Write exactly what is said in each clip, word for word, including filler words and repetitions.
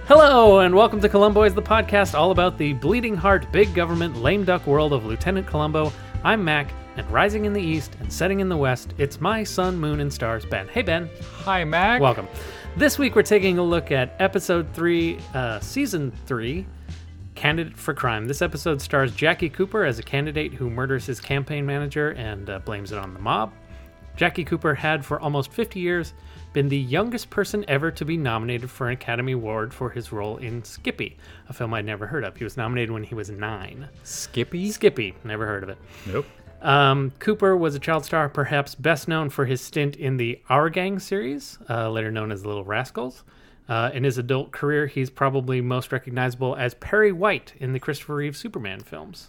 Hello, and welcome to Columboids, the podcast all about the bleeding heart, big government, lame duck world of Lieutenant Columbo. I'm Mac, and rising in the east and setting in the west, it's my sun, moon, and stars, Ben. Hey, Ben. Hi, Mac. Welcome. This week we're taking a look at episode three, uh, season three, Candidate for Crime. This episode stars Jackie Cooper as a candidate who murders his campaign manager and uh, blames it on the mob. Jackie Cooper had for almost fifty years been the youngest person ever to be nominated for an Academy Award for his role in Skippy, a film I'd never heard of. He was nominated when he was nine. Skippy? Skippy, never heard of it. Nope. Um, Cooper was a child star, perhaps best known for his stint in the Our Gang series, uh, later known as Little Rascals. Uh, in his adult career, he's probably most recognizable as Perry White in the Christopher Reeve Superman films.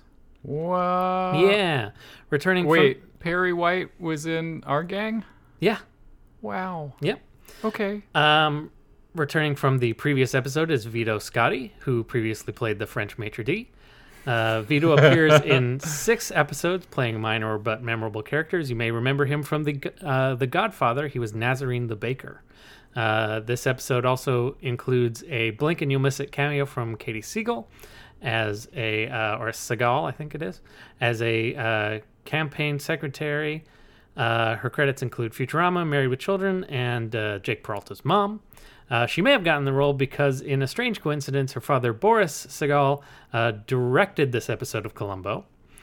What? Yeah. Returning Wait, from... Perry White was in Our Gang? Yeah. Wow. Yep. Okay. Um, returning from the previous episode is Vito Scotti, who previously played the French maitre d'. Uh, Vito appears in six episodes, playing minor but memorable characters. You may remember him from the uh, the Godfather. He was Nazarene the Baker. Uh, this episode also includes a blink and you'll miss it cameo from Katie Siegel as a uh, or Seagal, I think it is, as a uh, campaign secretary. Uh, her credits include Futurama, Married with Children, and uh, Jake Peralta's mom. Uh, she may have gotten the role because, in a strange coincidence, her father, Boris Seagal, uh, directed this episode of Columbo.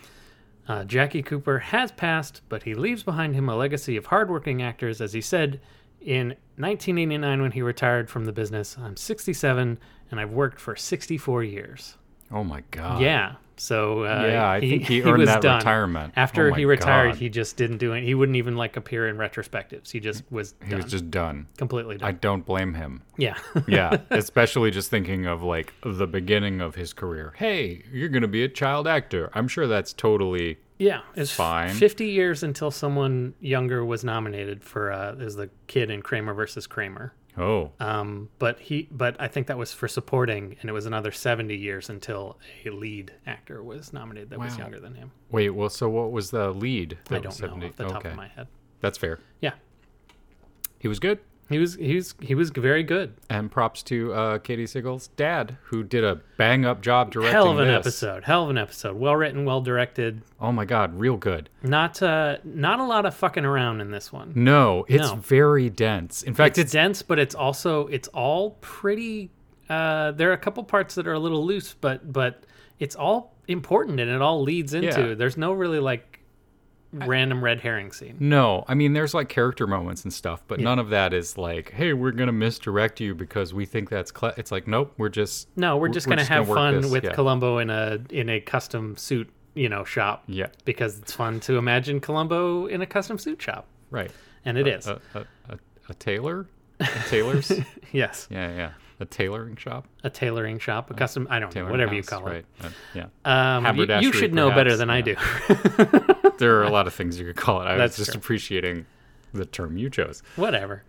Uh, Jackie Cooper has passed, but he leaves behind him a legacy of hardworking actors. As he said in nineteen eighty-nine when he retired from the business, "I'm sixty-seven, and I've worked for sixty-four years." Oh, my God. Yeah. So uh, yeah, I he, think he he earned was that done. retirement. After oh he retired, God. he just didn't do it. He wouldn't even like appear in retrospectives. He just was He done. was just done. Completely done. I don't blame him. Yeah. Yeah, especially just thinking of like the beginning of his career. Hey, you're going to be a child actor. I'm sure that's totally Yeah, it's fine. fifty years until someone younger was nominated for uh as the kid in Kramer versus Kramer. Oh. Um, but he, but I think that was for supporting, and it was another seventy years until a lead actor was nominated that was Wow. younger than him. Wait, well, so what was the lead? I that don't was know seventy? off the top Okay. of my head. That's fair. Yeah, He was good. he was, he was, he was very good. And props to uh, Katie Siegel's dad, who did a bang-up job directing Hell of an this. episode. Hell of an episode. Well written, well directed. Oh my God, real good. Not, uh, not a lot of fucking around in this one. No, it's No. very dense. In fact, It's, it's, dense, but it's also it's all pretty. Uh, there are a couple parts that are a little loose, but but it's all important and it all leads into. Yeah. There's no really like random red herring scene. no. I mean, there's like character moments and stuff, but none of that is like, hey, we're gonna misdirect you because we think that's. Cle-. It's like, nope, we're just. No, we're just gonna have work fun this, with yeah. Columbo in a in a custom suit, you know, shop. Yeah. Because it's fun to imagine Columbo in a custom suit shop, Right. and it is. A, a, a, a tailor. A tailor's. Yes, yeah, yeah. A tailoring shop. a tailoring shop, a custom. I don't know, Tailoring whatever you house, call right. it. Uh, yeah. Um, you, you Haberdashery, should know better perhaps, than I yeah. do. There are a lot of things you could call it. I That's was just true. appreciating the term you chose. Whatever.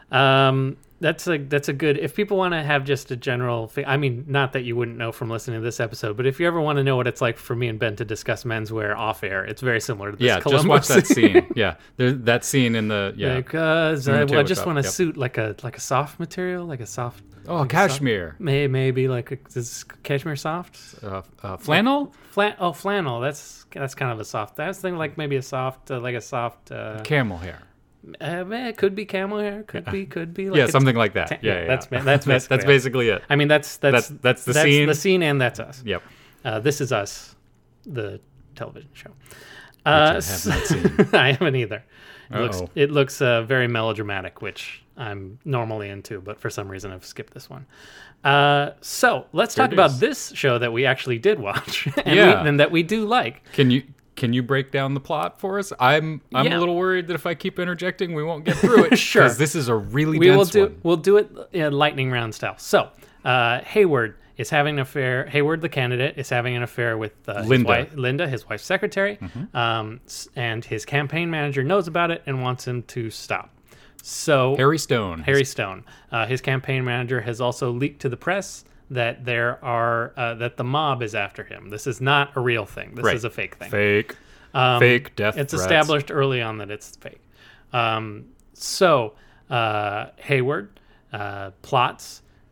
Um, that's a that's a good. If people want to have just a general, thi- I mean, not that you wouldn't know from listening to this episode, but if you ever want to know what it's like for me and Ben to discuss menswear off air, it's very similar to this. Yeah, Columbo just watch that scene. scene. Yeah, there, that scene in the yeah. Because In the I, well, I tailor just shop, want a yep. suit like a like a soft material, like a soft. oh, like a soft- cashmere, May maybe like a, is cashmere soft? uh, uh, flannel, Flan oh flannel. That's that's kind of a soft. I was thinking like maybe a soft uh, like a soft. Uh, camel hair. uh, it could be camel hair. Could be. Could be. Like Yeah, it's- something like that. ta- Yeah, yeah, yeah. that's ma- that's that's, basically that's it. basically it. I mean, that's that's That's- that's the scene. The scene, and that's us. Yep. Uh, this is us, the television show. I Uh, have not seen. I haven't either. It looks Uh-oh. it looks uh, very melodramatic, which I'm normally into, but for some reason I've skipped this one. Uh, so let's Fair talk about dues. this show that we actually did watch, and, Yeah. we, and that we do like. Can you can you break down the plot for us? I'm I'm Yeah. a little worried that if I keep interjecting, we won't get through it. Sure. because this is a really We dense will do one. we'll do it uh, lightning round style. So uh, Hayward is having an affair. Hayward, the candidate, is having an affair with uh, his Linda. wife, Linda, his wife's secretary, um, s- and his campaign manager knows about it and wants him to stop. So Harry Stone. Harry Stone, uh, his campaign manager, has also leaked to the press that there are uh, that the mob is after him. This is not a real thing. This Right. is a fake thing. Fake. Um, Fake death It's threats. established early on that it's fake. Um, so uh, Hayward uh, plots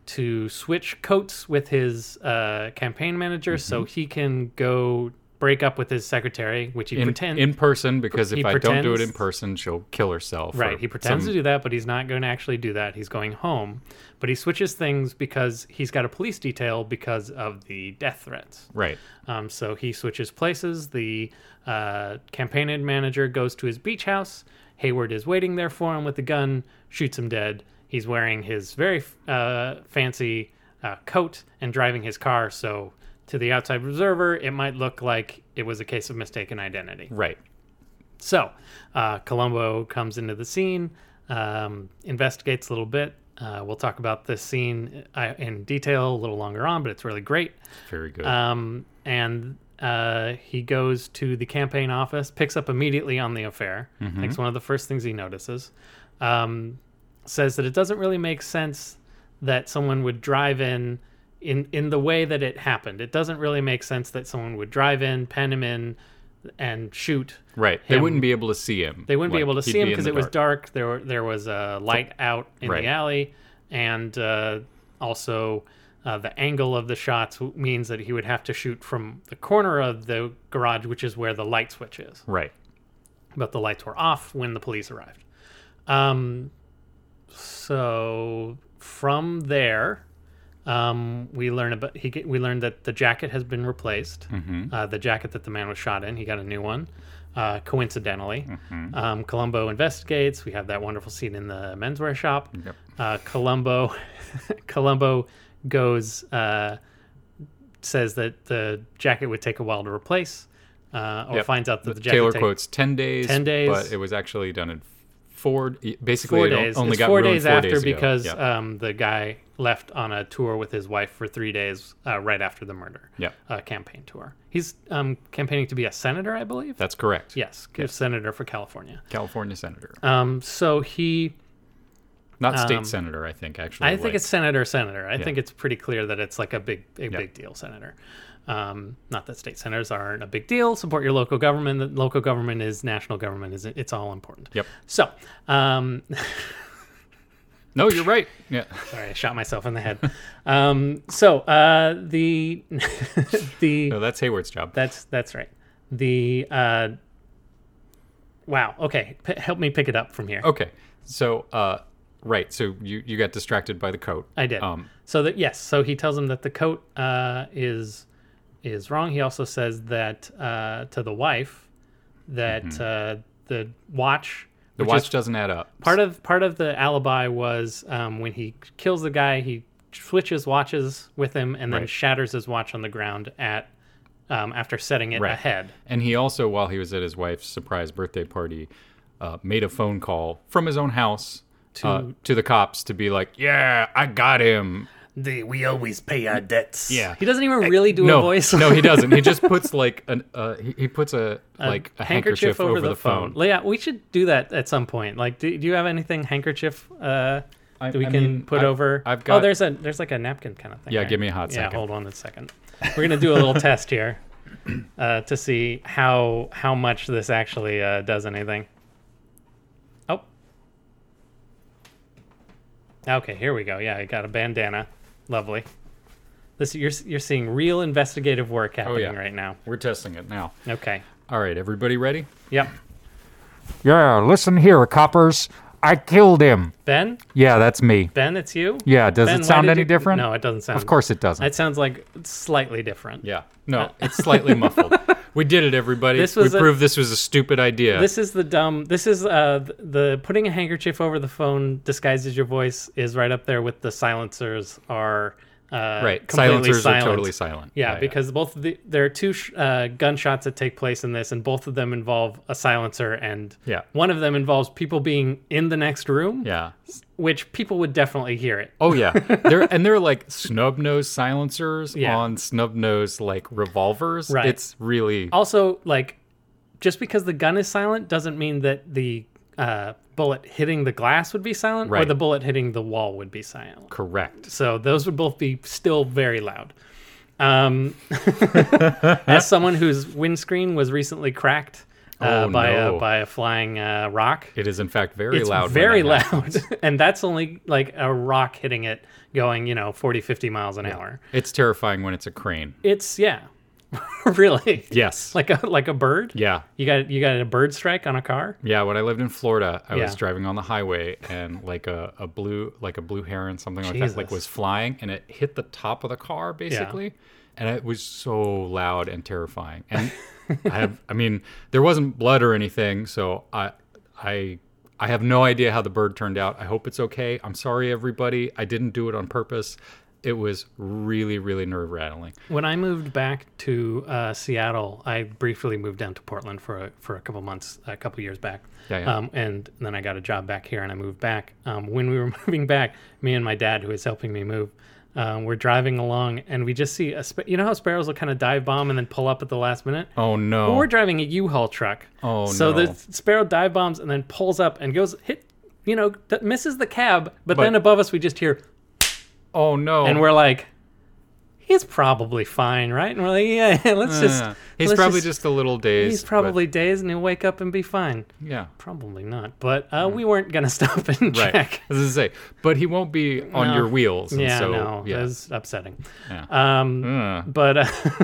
to switch coats with his uh, campaign manager Mm-hmm. so he can go break up with his secretary, which he in, pretends in person, because he if I don't do it pretends- in person, she'll kill herself. Right, or he pretends some- to do that, but he's not going to actually do that. He's going home, but he switches things because he's got a police detail because of the death threats. Right. Um, so he switches places. The uh, campaign manager goes to his beach house. Hayward is waiting there for him with a gun, shoots him dead. He's wearing his very uh, fancy uh, coat and driving his car, so to the outside observer, it might look like it was a case of mistaken identity. Right. So, uh, Columbo comes into the scene, um, investigates a little bit. Uh, we'll talk about this scene uh, in detail a little longer on, but it's really great. Very good. Um, and uh, he goes to the campaign office, picks up immediately on the affair. Mm-hmm. I think it's one of the first things he notices. Um, says that it doesn't really make sense that someone would drive in in in the way that it happened. It doesn't really make sense that someone would drive in, pen him in, and shoot. right. They him. wouldn't be able to see him. They wouldn't be Like, able to he'd see him be in because the it was dark. There were there was a light out in Right. the alley, and uh, also uh, the angle of the shots w- means that he would have to shoot from the corner of the garage, which is where the light switch is. Right. But the lights were off when the police arrived. Um, so from there, um, we learn about he get, we learned that the jacket has been replaced. Mm-hmm. Uh, the jacket that the man was shot in, he got a new one. Uh, coincidentally, Mm-hmm. um, Columbo investigates. We have that wonderful scene in the menswear shop. Yep. Uh, Columbo, Columbo goes uh, says that the jacket would take a while to replace, uh, or Yep. finds out that the jacket Taylor take- quotes ten days. ten days. But it was actually done in four. Basically, four it o- days. only It's got four ruined days four after days ago. because Yep. um, the guy left on a tour with his wife for three days uh, right after the murder. Yep. Uh, campaign tour. He's um, campaigning to be a senator, I believe. That's correct. yes, a senator for California. California senator, Um, so he, not state um, senator. I think actually. I think like- it's senator, senator. I Yeah. think it's pretty clear that it's like a big, a big deal senator. Um, not that state senators aren't a big deal. Support your local government. The local government is national government. Is it's all important. Yep. So, um, No, you're right. Yeah. sorry, I shot myself in the head. Um, so uh, the the No, that's Hayward's job. that's that's right. The uh, wow. Okay, P- help me pick it up from here. Okay. So, uh, right. So you you got distracted by the coat. I did. Um, So that yes, so he tells him that the coat uh, is is wrong. He also says that uh, to the wife that uh, the watch the which watch is doesn't add up. part of part of the alibi was um, when he kills the guy, he switches watches with him and then Right. shatters his watch on the ground at um, after setting it Right. ahead. And he also, while he was at his wife's surprise birthday party, uh, made a phone call from his own house to uh, to the cops to be like, "Yeah, I got him." The, we always pay our debts. Yeah. He doesn't even really do no, a voice. no, he doesn't. He just puts like an uh, he, he puts a, like a handkerchief, over, the, phone. Yeah, we should do that at some point. Like, do, do you have anything handkerchief uh, I- that we I can mean, put I've- over? I've oh, got- there's a there's like a napkin kind of thing. Yeah, right? give me a hot Yeah, second. hold on a second. We're gonna do a little test here uh, to see how how much this actually uh, does anything. Oh. Okay, here we go. Yeah, I got a bandana. Lovely. This you're you're seeing real investigative work happening yeah. right now. We're testing it now. Okay. All right, everybody ready? Yep. Yeah, listen here, coppers. I killed him. Ben? Yeah, that's me. Ben, it's you? Yeah, does Ben, it why sound did any you- different? No, it doesn't sound. Of course it doesn't. It sounds like slightly different. Yeah. No, it's slightly muffled. We did it, everybody. This was we a- proved this was a stupid idea. This is the dumb. This is uh th- the putting a handkerchief over the phone disguises your voice is right up there with the silencers are uh, right. completely Silencers silent. are totally silent. Yeah, because both of the there are two sh- uh, gunshots that take place in this, and both of them involve a silencer, and Yeah. one of them involves people being in the next room, Yeah. which people would definitely hear it. Oh yeah. They're and they're like snub nose silencers Yeah. on snub nose like revolvers. Right. It's really Also, like, just because the gun is silent doesn't mean that the uh, bullet hitting the glass would be silent, or Right. the bullet hitting the wall would be silent. correct. So those would both be still very loud. Um, as someone whose windscreen was recently cracked uh, Oh, by no. a by a flying uh, rock. It is in fact very It's loud. when very that loud, happens. and that's only like a rock hitting it, going you know forty, fifty miles an hour. It's terrifying when it's a crane. It's yeah, really. Yes. Like a like a bird. Yeah. You got you got a bird strike on a car. Yeah, when I lived in Florida, I was Yeah. driving on the highway and like a, a blue like a blue heron, something like that, like Jesus. was flying and it hit the top of the car basically. And it was so loud and terrifying. And I have I mean, there wasn't blood or anything, so I I I have no idea how the bird turned out. I hope it's okay. I'm sorry everybody. I didn't do it on purpose. It was really, really nerve rattling. When I moved back to uh, Seattle, I briefly moved down to Portland for a, for a couple months, a couple years back. Yeah, yeah. Um, and then I got a job back here, and I moved back. Um, when we were moving back, me and my dad, who was helping me move, um, we're driving along, and we just see a sp- you know how sparrows will kind of dive bomb and then pull up at the last minute. Oh no. Well, we're driving a U-Haul truck. Oh, so no. the sparrow dive bombs and then pulls up and goes hit, you know, th- misses the cab, but, But- then above us we just hear. Oh no. And we're like, he's probably fine, right? And we're like, yeah, let's just. Uh, he's let's probably just, a little dazed. He's probably dazed and he'll wake up and be fine. but- yeah. Probably not. But uh, we weren't going to stop and Right. check. As I say, but he won't be on No. your wheels. And Yeah, so, no, yeah. it was upsetting. Yeah. Um, Uh, but uh,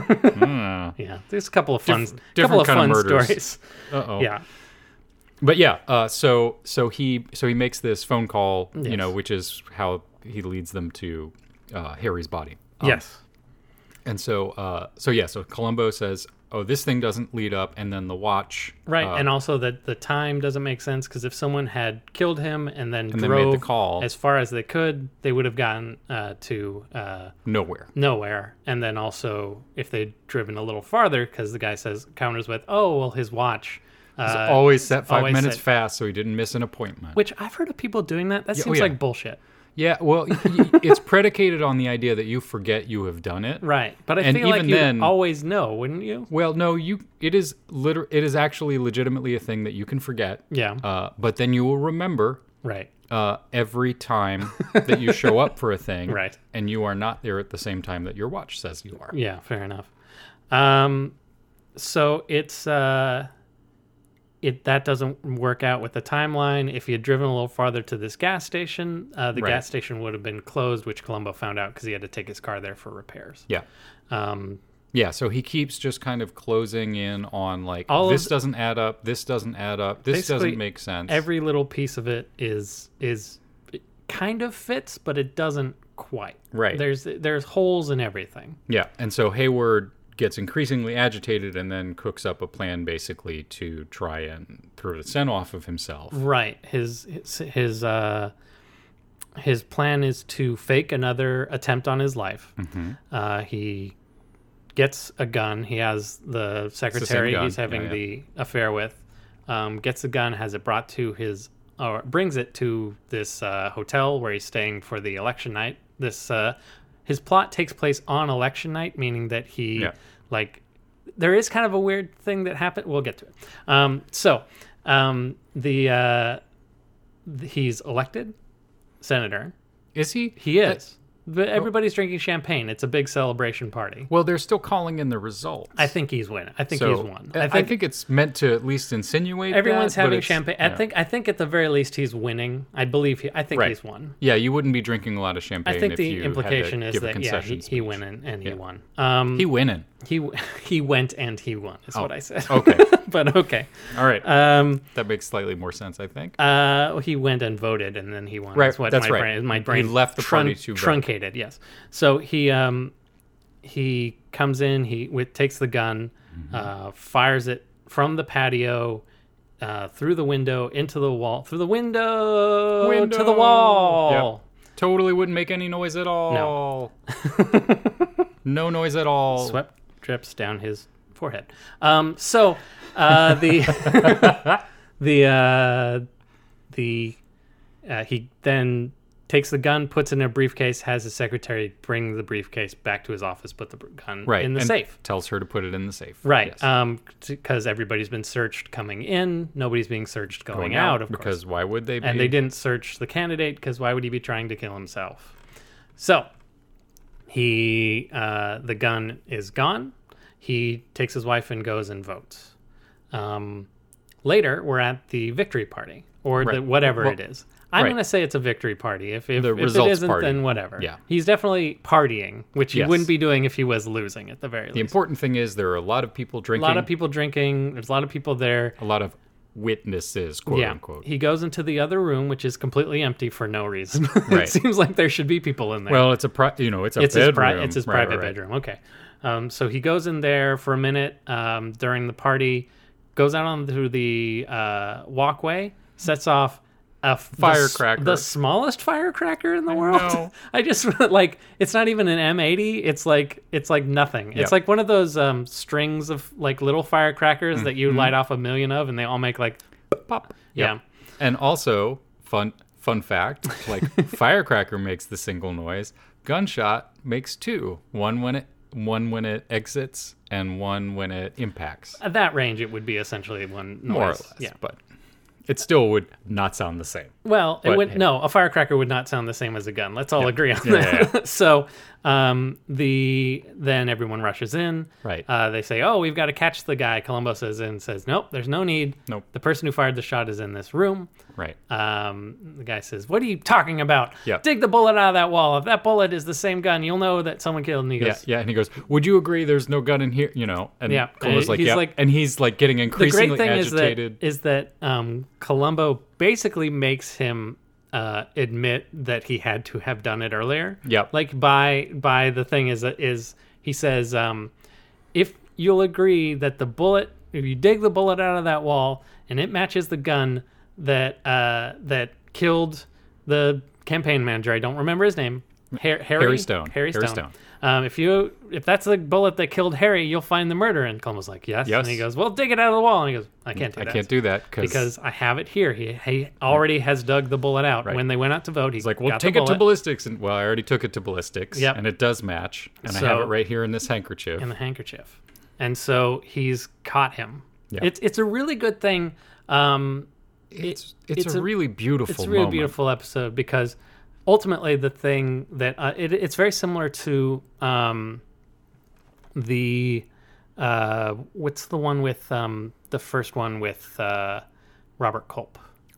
uh, yeah, there's a couple of fun, Dif- couple different of kind of fun murders. stories. uh-oh. Yeah, But yeah, uh, so so he so he makes this phone call, you Yes. know, which is how he leads them to uh, Harry's body. Um, yes, And so uh, so yeah, so Columbo says, "Oh, this thing doesn't lead up," and then the watch, right. uh, and also that the time doesn't make sense because if someone had killed him and then And they drove made the call. as far as they could, they would have gotten uh, to. Uh, nowhere. nowhere. And then also, if they'd driven a little farther, because the guy says counters with, "Oh, well, his watch." He's Uh, always set five always minutes set- fast, so he didn't miss an appointment. which I've heard of people doing that. That Yeah, oh, seems yeah. like bullshit. Yeah, well, y- it's predicated on the idea that you forget you have done it. Right. But I And feel like even you then- always know, wouldn't you? Well, no, you. It is liter- It is actually legitimately a thing that you can forget. Yeah. Uh, but then you will remember Right. uh, every time that you show up for a thing, Right. And you are not there at the same time that your watch says you are. Yeah, fair enough. Um, so it's uh, it that doesn't work out with the timeline. If he had driven a little farther to this gas station, uh, the Right. gas station would have been closed, which Columbo found out because he had to take his car there for repairs. Yeah, Um, yeah. So he keeps just kind of closing in on like All of this the- doesn't add up. This doesn't add up. This Basically, doesn't make sense. every little piece of it is is it kind of fits, but it doesn't quite. Right. There's there's holes in everything. Yeah, and so Hayward gets increasingly agitated and then cooks up a plan basically to try and throw the scent off of himself. Right. His his his uh his plan is to fake another attempt on his life. Mm-hmm. Uh, he gets a gun. He has the secretary gun. he's having Yeah, yeah. the affair with. Um, gets a gun, has it brought to his, or brings it to this uh, hotel where he's staying for the election night. This uh, his plot takes place on election night, meaning that he Yeah. like there is kind of a weird thing that happened. We'll get to it. Um, so um, the uh, th- he's elected senator. Is he? He is. But everybody's drinking champagne. It's a big celebration party. Well, they're still calling in the results. I think he's winning. I think so, he's won. I think, it's meant to at least insinuate everyone's that, but having it's- champagne. I yeah. think. I think at the very least he's winning. I believe. He, I think Right. he's won. Yeah, you wouldn't be drinking a lot of champagne I think if the you implication had to is give a that yeah, concession he, he speech. went and, and he Yeah. won. Um, He winning. he he went and he won. Is what I said. Okay. But okay. All right. Um, that makes slightly more sense, I think. Uh, he went and voted, and then he won. Right, That's what that's my right. brain. My He brain left the party to vote. truncated. Yes. So he um, he comes in. He with, takes the gun, Mm-hmm. uh, fires it from the patio, uh, through the window into the wall, through the window, to the Window. wall. Totally wouldn't make any noise at all. No. no noise at all. Sweat drips down his forehead. Um, so uh, the the uh, the uh, he then takes the gun, puts it in a briefcase, has his secretary bring the briefcase back to his office, put the gun Right. in the and safe. Tells her to put it in the safe. Right, Yes. um, because everybody's been searched coming in, nobody's being searched going, Going out, of because course. why would they be? And they didn't search the candidate because why would he be trying to kill himself? So he, uh, the gun is gone. He takes his wife and goes and votes. Um, Later, we're at the victory party, or Right. the whatever Well, it is. I'm right. going to say it's a victory party. If, if, The if it results isn't, party. then whatever. Yeah. He's definitely partying, which he Yes. wouldn't be doing if he was losing at the very The least. important thing is there are a lot of people A drinking. lot of people drinking. There's a lot of people there. A lot of witnesses, quote yeah. unquote. He goes into the other room, which is completely empty for no reason. Right. It seems like there should be people in there. Well, it's a pri- you know, it's a it's his, bedroom. pri- it's his Right, private right, right. bedroom. Okay. Um, so he goes in there for a minute um, during the party, goes out onto the uh, walkway, sets off a f- the s- Firecracker. the, smallest firecracker in the world. know. I just like it's not even an M eighty. It's like it's like nothing. Yep. It's like one of those um, strings of like little firecrackers that you Mm-hmm. light off a million of, and they all make like Pop. yeah. Yep. And also, fun fun fact, like firecracker makes the single noise, gunshot makes two. One when it one when it exits and one when it impacts. At that range, it would be essentially one noise. More or less. Yeah. But it still would not sound the same. Well, it But, would hey. no. A firecracker would not sound the same as a gun. Let's all agree on Yeah, that. yeah, So, um, the then everyone rushes in. Right. Uh, they say, "Oh, we've got to catch the guy." Columbo says and says, "Nope, there's no need. Nope. The person who fired the shot is in this room." Right. Um, the guy says, "What are you talking about? Yeah. Dig the bullet out of that wall. If that bullet is the same gun, you'll know that someone killed." And he Yeah, goes, yeah, and he goes, "Would you agree? There's no gun in here, you know?" And Yeah, Columbo's and like, he's "Yeah," like- and he's like getting The increasingly great thing is that agitated. is that um, Columbo basically makes him uh, admit that he had to have done it earlier. Yep. Like by by the thing is is he says um, if you'll agree that the bullet, if you dig the bullet out of that wall and it matches the gun that uh, that killed the campaign manager, I don't remember his name. Har- Harry, Harry Stone. Harry Stone. Harry Stone. Um, if you if that's the bullet that killed Harry, you'll find the murder. And Columbo's like, yes. Yes. And he goes, well, dig it out of the wall. And he goes, I can't do I that. can't do that because I have it here. He he already has dug the bullet out. Right. When they went out to vote, he's He's like, well, got take the it to bullet ballistics. And well, I already took it to ballistics. Yep. And it does match. And I So- have it right here in this handkerchief. in the handkerchief, and so he's caught him. Yeah. It's it's a really good thing. Um, it's, it's it's a, a- really beautiful it's a really moment. beautiful episode because ultimately the thing that uh, it, it's very similar to um, the uh, what's the one with um, the first one with uh, Robert Culp.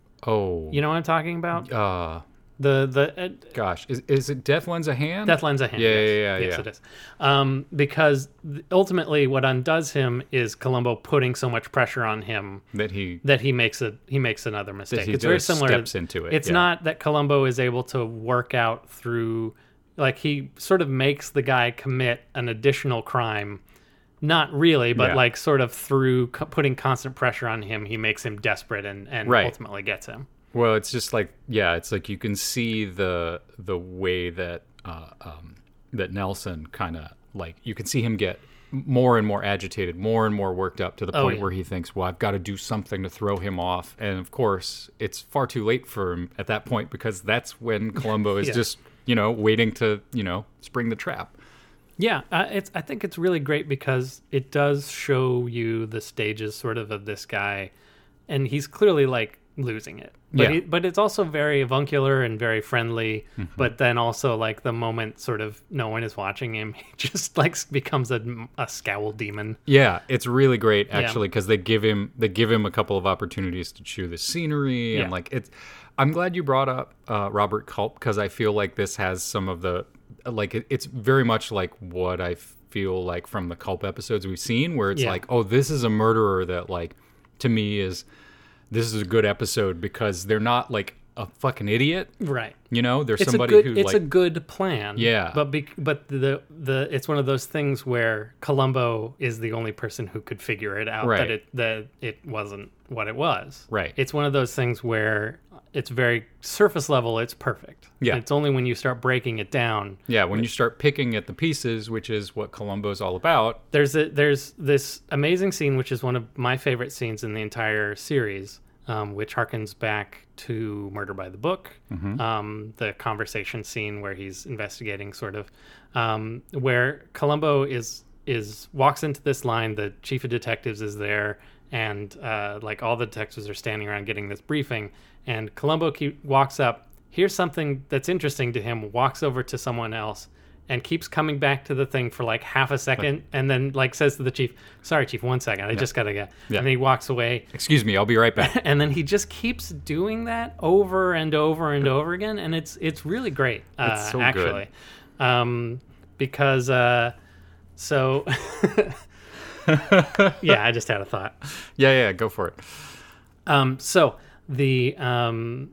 Oh. You know what I'm talking about? Uh, The the uh, gosh. Is, is it Death Lends a Hand? Death Lends a Hand. Yeah, yes. yeah, yeah, Yes, yeah. it is. Um, because th- ultimately, what undoes him is Columbo putting so much pressure on him That he that he makes a he makes another mistake. he It's very just similar. steps into it, It's yeah. not that Columbo is able to work out through, like he sort of makes the guy commit an additional crime. Not really, but Yeah. like sort of through co- putting constant pressure on him, he makes him desperate and, and Right. ultimately gets him. Well, it's just like yeah, it's like you can see the the way that uh, um, that Nelson kind of like you can see him get more and more agitated, more and more worked up to the Oh, point yeah. where he thinks, "Well, I've got to do something to throw him off." And of course, it's far too late for him at that point because that's when Columbo is Yeah. just you know waiting to you know spring the trap. Yeah, uh, it's. I think it's really great because it does show you the stages, sort of, of this guy, and he's clearly like losing it. But Yeah. he, but it's also very avuncular and very friendly. Mm-hmm. But then also like the moment, sort of, no one is watching him, he just like becomes a, a scowl demon. Yeah, it's really great actually because they give him they give him a couple of opportunities to chew the scenery and Yeah. like it's. I'm glad you brought up uh, Robert Culp because I feel like this has some of the like it, it's very much like what I feel like from the Culp episodes we've seen where it's Yeah. like, oh, this is a murderer that like to me is this is a good episode because they're not like a fucking idiot. Right. You know, there's It's somebody a good. who It's like a good plan. Yeah. But be, but the the it's one of those things where Columbo is the only person who could figure it out Right. that it that it wasn't what it was. Right. It's one of those things where it's very surface level. It's perfect. Yeah. It's only when you start breaking it down. yeah, when you start picking at the pieces, which is what Columbo's all about. There's a there's this amazing scene which is one of my favorite scenes in the entire series, um, which harkens back to Murder by the Book, um, the conversation scene where he's investigating, sort of, um, where Columbo is is walks into this line. The chief of detectives is there, and uh, like all the detectives are standing around getting this briefing, and Columbo keep, walks up, hears something that's interesting to him, walks over to someone else, and keeps coming back to the thing for like half a second, and then like says to the chief, "Sorry, chief, one second, I just gotta get." Yeah. And then he walks away, Excuse me, I'll be right back. and then he just keeps doing that over and over and over again, and it's it's really great. Uh, It's so actually, um, because uh, so yeah, I just had a thought. yeah, yeah, go for it. Um, so the um,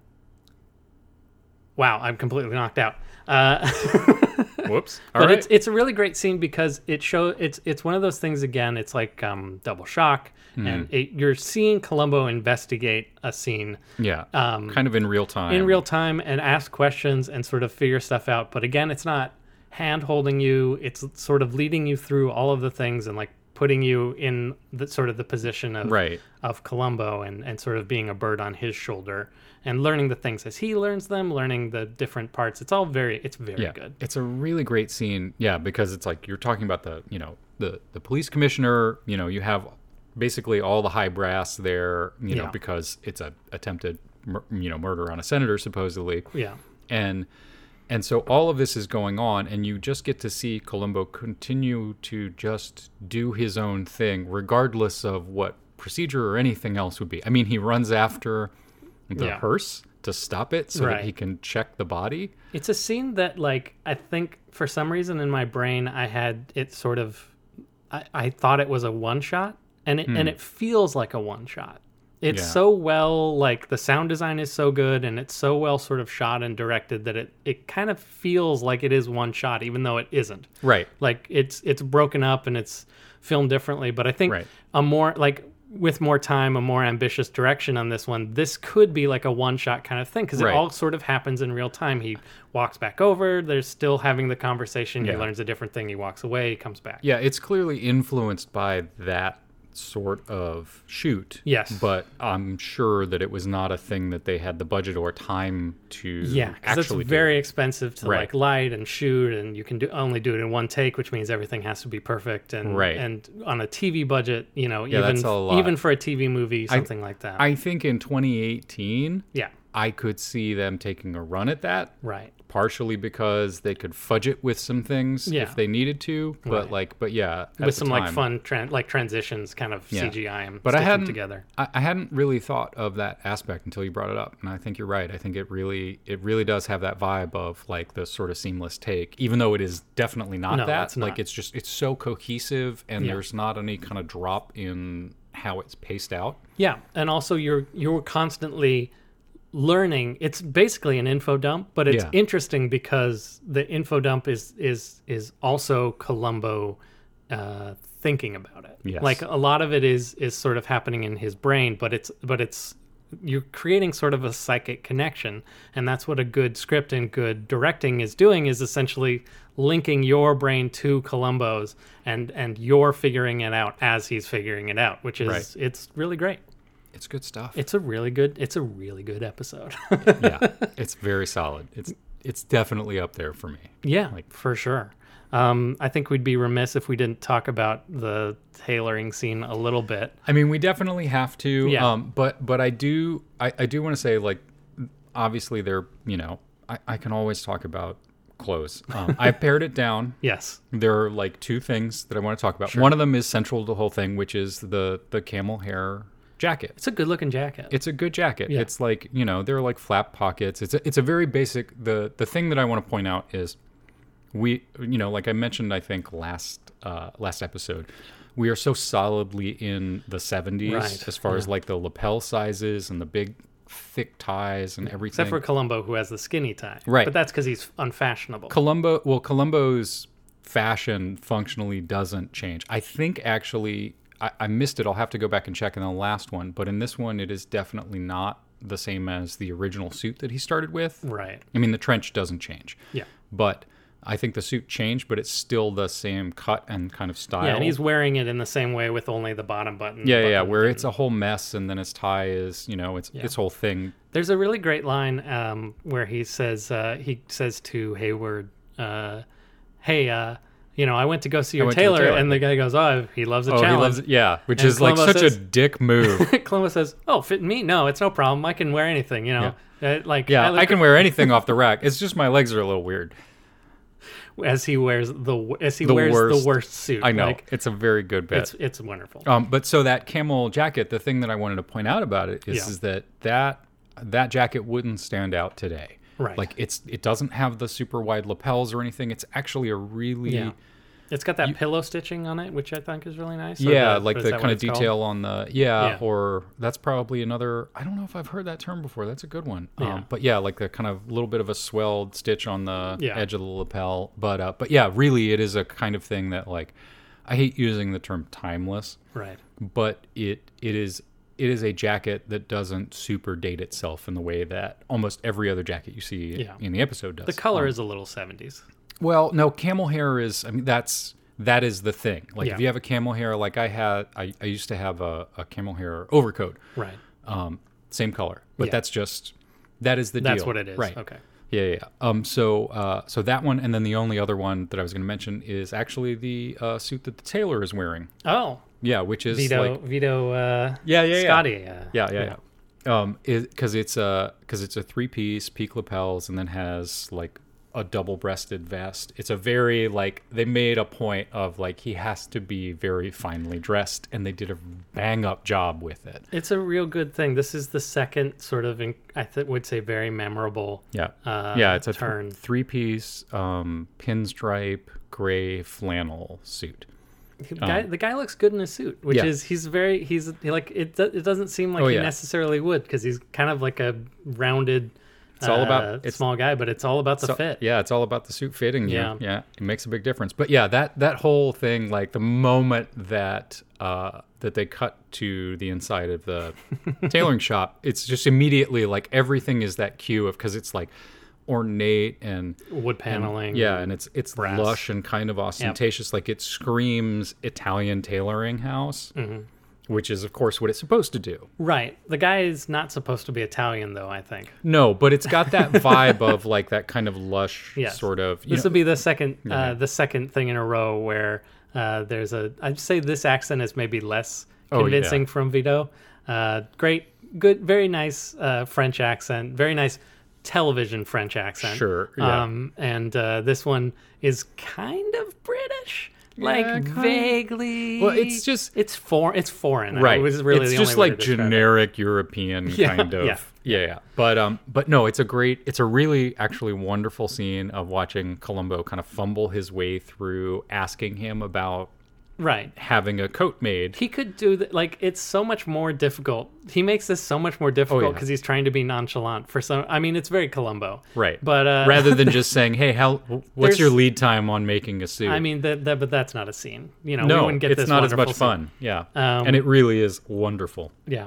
wow, I'm completely knocked out. Uh, Whoops. All but right. it's it's a really great scene because it show it's it's one of those things again. It's like um, double shock, Mm-hmm. and it, you're seeing Columbo investigate a scene yeah. um, kind of in real time. in real time and ask questions and sort of figure stuff out. But again, it's not hand holding you. It's sort of leading you through all of the things and like putting you in the sort of the position of Right. of Columbo and, and sort of being a bird on his shoulder and learning the things as he learns them, learning the different parts. It's all very, it's very Yeah, good. it's a really great scene. Yeah, because it's like you're talking about the, you know, the the police commissioner. You know, you have basically all the high brass there. You know, Yeah. because it's a attempted, mur- you know, murder on a senator supposedly. Yeah. And and so all of this is going on, and you just get to see Columbo continue to just do his own thing, regardless of what procedure or anything else would be. I mean, he runs after the Yeah. hearse to stop it so Right. that he can check the body. It's a scene that, like, I think for some reason in my brain, I had it sort of, I, I thought it was a one shot, and it, and it feels like a one shot. It's Hmm. Yeah. so well, like, the sound design is so good, and it's so well sort of shot and directed that it, it kind of feels like it is one shot, even though it isn't. Right. Like, it's it's broken up and it's filmed differently, but I think Right. a more, like, with more time, a more ambitious direction on this one, this could be like a one-shot kind of thing because Right. it all sort of happens in real time. He walks back over, there's still having the conversation, he Yeah. learns a different thing, he walks away, he comes back. Yeah, it's clearly influenced by that sort of shoot. Yes. But I'm sure that it was not a thing that they had the budget or time to Yeah, because it's actually very do. expensive to Right. like light and shoot, and you can do only do it in one take, which means everything has to be perfect. And Right. and on a T V budget, you know, Yeah, even that's a lot. even for a T V movie, something like that. I think in twenty eighteen, yeah, I could see them taking a run at that. right. Partially because they could fudge it with some things Yeah. if they needed to, but Right. like, but yeah, at With the some like time- fun tran- like transitions, kind of Yeah. C G I and But I stick them hadn't together. I, I hadn't really thought of that aspect until you brought it up, and I think you're right. I think it really it really does have that vibe of like the sort of seamless take, even though it is definitely not No, that. it's Like not. it's just it's so cohesive, and Yeah. there's not any kind of drop in how it's paced out. Yeah, and also you're you're constantly learning. It's basically an info dump, but it's Yeah. interesting because the info dump is is is also Columbo uh, thinking about it. Yes. Like a lot of it is is sort of happening in his brain, but it's but it's you're creating sort of a psychic connection, and that's what a good script and good directing is doing, is essentially linking your brain to Columbo's, and and you're figuring it out as he's figuring it out, which is Right. it's really great. It's good stuff. It's a really good. It's a really good episode. yeah, it's very solid. It's it's definitely up there for me. yeah, Like- for sure. Um, I think we'd be remiss if we didn't talk about the tailoring scene a little bit. I mean, we definitely have to. Yeah. Um, but but I do I, I do want to say, like, obviously they're, you know, I, I can always talk about clothes. Um, I pared it down. Yes. There are like two things that I want to talk about. One of them is central to the whole thing, which is the the camel hair jacket. It's a good looking jacket. It's a good jacket. Yeah. It's like, you know, there are like flap pockets. It's a, it's a very basic. The the thing that I want to point out is we, you know, like I mentioned, I think last uh, last episode, we are so solidly in the seventies Right, as far as yeah. like the lapel sizes and the big thick ties and everything. Except for Columbo, who has the skinny tie. Right. But that's because he's unfashionable. Columbo, well, Columbo's fashion functionally doesn't change. I think actually, I, I missed it. I'll have to go back and check in the last one. But in this one, it is definitely not the same as the original suit that he started with. Right. I mean, the trench doesn't change. Yeah. But I think the suit changed, but it's still the same cut and kind of style. Yeah, and he's wearing it in the same way with only the bottom button. yeah, yeah, yeah, button where and- it's a whole mess, and then his tie is, you know, it's its whole thing. There's a really great line um, where he says uh, he says to Hayward, uh, "Hey, uh, you know, I went to go see your went to the tailor," tailor. and the guy goes, "Oh, he loves a Oh, he challenge." loves it. Yeah, which And is like Columbo such says- a dick move. Columbo says, "Oh, fit me? No, it's no problem. I can wear anything. You know, Uh, like Yeah, look I can good- wear anything off the rack. It's just my legs are a little weird. as he wears the as he The wears worst- the worst suit. I know. Like, It's a very good bit. it's it's wonderful. Um, but so that camel jacket, the thing that I wanted to point out about it is, Yeah. is that, that that jacket wouldn't stand out today. Right. Like it's it doesn't have the super wide lapels or anything. It's actually a really Yeah. It's got that pillow stitching on it, which I think is really nice. Or yeah, the- like is the that kind what of it's called? detail on the yeah, Yeah. or that's probably another. I don't know if I've heard that term before. That's a good one. Yeah. Um, but yeah, like the kind of little bit of a swelled stitch on the Yeah. edge of the lapel. But uh, but yeah, really, it is a kind of thing that like I hate using the term timeless, Right. but it it is. It is a jacket that doesn't super date itself in the way that almost every other jacket you see Yeah. in the episode does. The color Um, is a little seventies. well, no, camel hair is. I mean, that's that is the thing. Like, Yeah. if you have a camel hair, like I had, I, I used to have a, a camel hair overcoat, Right. um, same color, but Yeah. that's just that is the That's deal. what it is. right? Okay. Yeah, yeah. yeah. Um, so, uh, so that one, and then the only other one that I was going to mention is actually the uh, suit that the tailor is wearing. Oh, Yeah, which is Vito, like, Vito, uh, yeah, yeah, yeah. Scotty. Uh, Yeah, yeah, yeah. Um, because it's a because it's a three piece peak lapels and then has like a double breasted vest. It's a very like they made a point of like he has to be very finely dressed, and they did a bang up job with it. It's a real good thing. This is the second sort of, in, I th- would say, very memorable. Yeah, Uh, yeah. It's a th- turn. three piece um, pinstripe gray flannel suit. The guy, the guy looks good in a suit, which Um, Yeah. is he's very he's he, like it. do- It doesn't seem like Oh, he yeah. necessarily would because he's kind of like a rounded. It's all about- uh, it's- small guy, but it's all about the So- fit. Yeah, it's all about the suit fitting. Yeah. Yeah, yeah, it makes a big difference. But yeah, that that whole thing, like the moment that uh, that they cut to the inside of the tailoring shop, it's just immediately like everything is that cue of because it's like ornate and Wood paneling. yeah, and it's it's brass. lush and kind of ostentatious. Like it screams Italian tailoring house, Mm-hmm. which is of course what it's supposed to do. Right. The guy is not supposed to be Italian, though. I think. No, but it's got that vibe of like that kind of lush Yes. sort of. You This know, will be the second uh, the second thing in a row where uh, there's a. I'd say this accent is maybe less Oh, convincing yeah. from Vito. Uh, great, good, very nice uh, French accent. Very nice television French accent. Sure, yeah. Um, and uh, this one is kind of British. Like Yeah, kind- vaguely. Well, it's just- it's for it's foreign. right. It was really it's the just only way like to describe it. generic European Yeah, kind of. yeah. Yeah. yeah, But um, but no, it's a great, it's a really actually wonderful scene of watching Columbo kind of fumble his way through asking him about Right. having a coat made. He could do that. Like, it's so much more difficult. He makes this so much more difficult yeah. because he's trying to be nonchalant for some. I mean, it's very Columbo. Right. But uh, rather than just saying, "Hey, how what's There's- your lead time on making a suit?" I mean, that, that, but that's not a scene. You know, we no, wouldn't get it's this not as wonderful much scene. fun. Yeah, Um, and it really is wonderful. Yeah.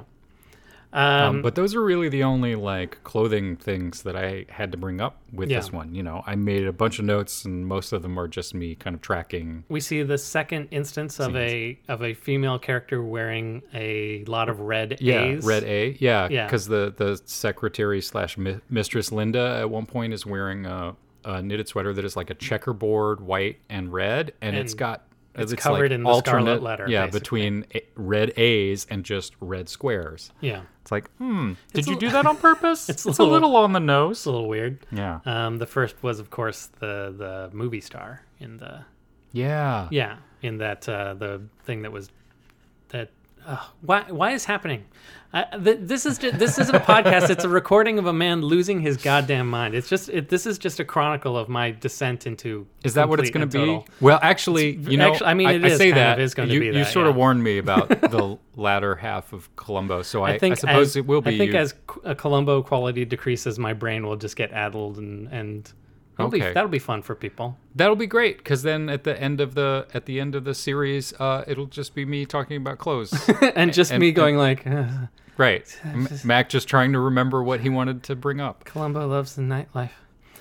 Um, Um, but those are really the only like clothing things that I had to bring up with Yeah. this one. You know, I made a bunch of notes, and most of them are just me kind of tracking. we see the second instance of a of a female character wearing a lot of red Yeah, A's. red A. Yeah, Yeah. because the the secretary slash mi- mistress Linda at one point is wearing a, a knitted sweater that is like a checkerboard white and red, and, it's And got it's covered in the scarlet letter, Yeah, basically. between a, red A's and just red squares. Yeah. It's like, hmm, did It's you a- do that on purpose? it's it's, a a little- little on the nose. It's a little weird. Yeah, Um, the first was, of course, the the movie star in the yeah, yeah in that uh, the thing that was that. Uh, why why is happening? Uh, th- this is just, this isn't a podcast. It's a recording of a man losing his goddamn mind. It's just it, this is just a chronicle of my descent into. Is that what it's complete going to and be? total- Well, actually, you know, actu- I mean, it is say kind of that is gonna you, be you that, sort yeah. of warned me about the latter half of Columbo, so I, I think suppose as, it will be. I think you. as c- a Columbo quality decreases, my brain will just get addled and and that'll be Okay. that'll be fun for people. That'll be great because then at the end of the at the end of the series, uh, it'll just be me talking about clothes. and just And- me and- going like, uh, Right, M- Mac just trying to remember what he wanted to bring up. Columbo loves the nightlife.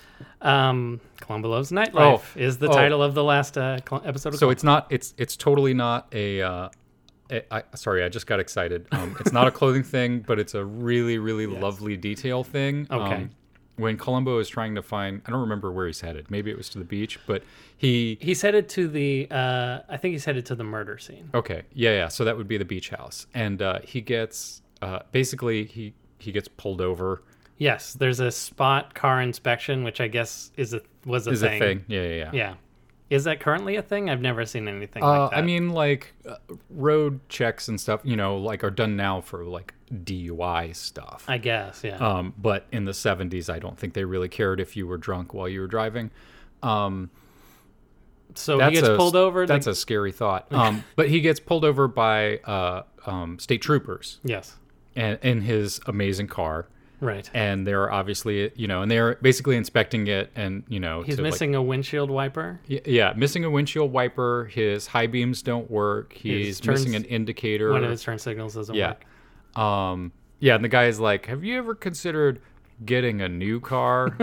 Um, Columbo loves nightlife Oh. is the Oh. title of the last uh, cl- episode. Of So it's not. It's it's totally not a. Uh, a I, sorry, I just got excited. Um, it's not a clothing thing, but it's a really really lovely detail thing. Okay. Um, when Columbo is trying to find, I don't remember where he's headed. Maybe it was to the beach, but he. He's headed to the. Uh, I think he's headed to the murder scene. Okay, yeah, yeah. So that would be the beach house, and uh, he gets uh, basically he he gets pulled over. Yes, there's a spot car inspection, which I guess is a was a is thing. a thing. Yeah, yeah, yeah. Yeah. Is that currently a thing? I've never seen anything Uh, like that. I mean, like uh, road checks and stuff, you know, like are done now for like D U I stuff. I guess, yeah. Um, but in the seventies, I don't think they really cared if you were drunk while you were driving. Um, so he that's gets a, pulled over. That's the, a scary thought. Um, but he gets pulled over by uh, um, state troopers yes, and in his amazing car. right. And they're obviously, you know, and they're basically inspecting it, and you know, He's to, like, missing a windshield wiper. Y- Yeah, missing a windshield wiper. His high beams don't work. He's His turns- missing an indicator. One of his turn signals doesn't yeah, work. um, yeah. And the guy's like, "Have you ever considered getting a new car?"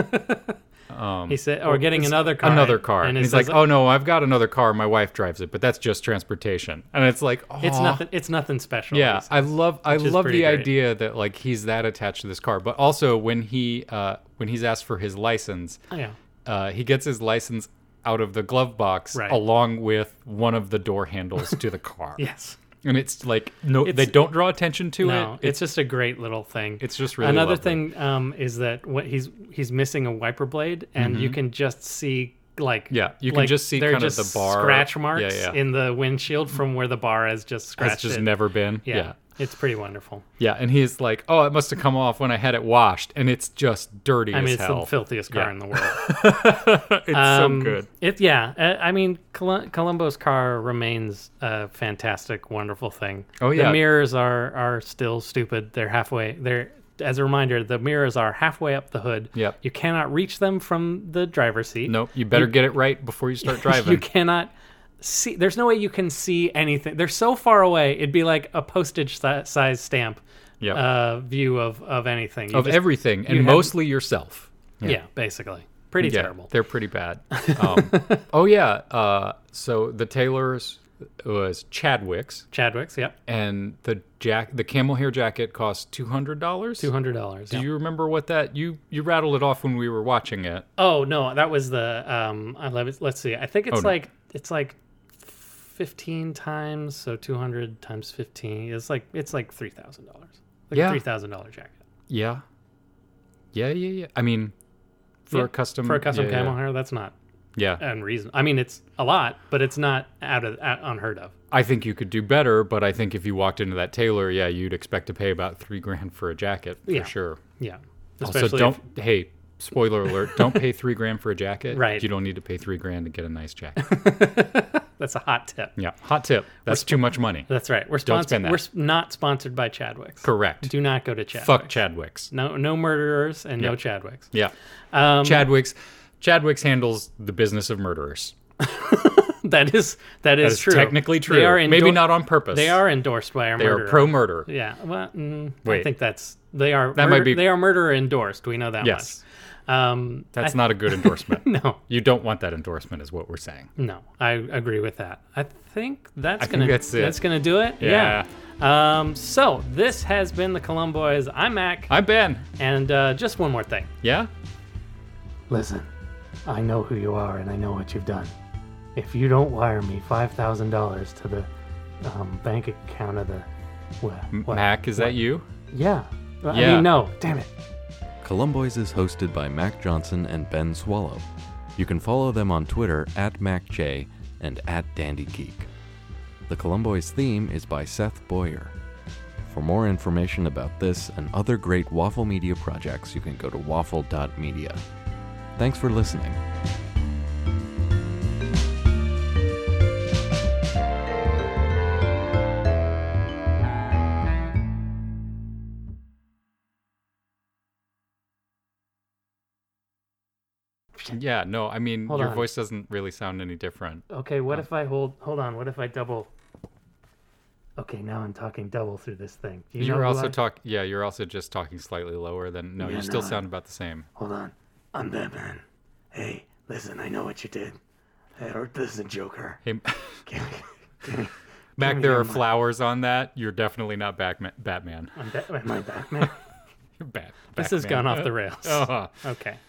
He said, or getting another car. Another car. And And it he's says, like, "Oh no, I've got another car. My wife drives it, but that's just transportation." And it's like, oh, it's nothing. It's nothing special. Yeah, he says. I love I which is love pretty the great. idea that like he's that attached to this car. But also when he uh, when he's asked for his license, Oh, yeah. uh, he gets his license out of the glove box Right. along with one of the door handles to the car. Yes. And it's like no, It's- they don't draw attention to No, it. it's, just a great little thing. It's just really Another lovely. thing um, is that what he's he's missing a wiper blade, and you can just see like Mm-hmm. Yeah, you can like, just see they're kind of just the bar- scratch marks Yeah, yeah. in the windshield from where the bar has just scratched It's just it. never been. yeah. Yeah. It's pretty wonderful. Yeah, and he's like, "Oh, it must have come off when I had it washed," and it's just dirty I as mean, it's hell. the filthiest car Yeah. in the world. It's Um, so good. It yeah. uh, I mean, Colum- Columbo's car remains a fantastic, wonderful thing. Oh, yeah. The mirrors are are still stupid. They're halfway. They're as a reminder, the mirrors are halfway up the hood. Yep. You cannot reach them from the driver's seat. Nope, you better get it right before you start driving. You cannot see. There's no way you can see anything. They're so far away. It'd be like a postage si- size stamp Yep. uh, view of of anything. You of just- everything, and you have- mostly yourself. Yeah. basically, pretty Yeah, terrible. they're pretty bad. Um, oh yeah. Uh, so the Taylors was Chadwick's, Chadwick's. Yep. and the jack, the camel hair jacket cost two hundred dollars. Two hundred dollars. Do you remember what that you you rattled it off when we were watching it? Oh no, that was the um. I love it. Let's see. I think it's Oh, no. like it's like fifteen times. So two hundred times fifteen. It's like it's like three thousand dollars. Like Yeah. a three thousand dollar jacket. Yeah. Yeah, yeah, yeah. I mean, for Yeah, a custom for a custom yeah, camel yeah. hair, that's not Yeah. unreasonable. I mean, it's a lot, but it's not out of out, unheard of. I think you could do better, but I think if you walked into that tailor, yeah, you'd expect to pay about three grand for a jacket for Yeah. sure. Yeah. Also, Especially don't if- hey, spoiler alert, don't pay three grand for a jacket. Right. You don't need to pay three grand to get a nice jacket. that's a hot tip. Yeah. Hot tip. That's too much money. That's right. We're Don't sponsored. spend that. We're s- not sponsored by Chadwick's. Correct. Do not go to Chadwick's. Fuck Chadwick's. No, no murderers and no Yeah. Chadwick's. Yeah. Um, Chadwick's Chadwick's handles the business of murderers. that is that is That is true. technically true. They are Maybe endor- not on purpose. They are endorsed by our They murderer. are pro murder. Yeah. Well, mm, I Wait. think that's they are. That murder- might be- They are murderer endorsed. We know that Yes. much. Um, That's I- not a good endorsement. No, You don't want that endorsement, is what we're saying. no. I agree with that. I think that's I think gonna that's it. that's gonna do it. Yeah. Yeah. Um, so this has been the Columboys. I'm Mac, I'm Ben. and uh, just one more thing. Yeah? Listen, I know who you are, and I know what you've done. If you don't wire me five thousand dollars to the um, bank account of the what, what? Mac, is that you? Yeah. I Yeah. mean, no. Damn it. Columboys is hosted by Mac Johnson and Ben Swallow. You can follow them on Twitter at MacJ and at DandyGeek. The Columboys theme is by Seth Boyer. For more information about this and other great Waffle Media projects, you can go to waffle dot media. Thanks for listening. Yeah, no, I mean, Hold your on. voice doesn't really sound any different. Okay, what if I hold... Hold on, what if I double... Okay, now I'm talking double through this thing. Do you know You're who also I- talk. Yeah, you're also just talking slightly lower than. No, Yeah, you still no, sound about the same. Hold on. I'm Batman. Hey, listen, I know what you did. Hey, or this is a Joker. Hey, Give me, give me, Mac, me there your are mic. flowers on that. You're definitely not Batman. Batman. I'm ba- am I Batman? You're Bat. This has Batman. gone off the rails. Uh-huh. Okay.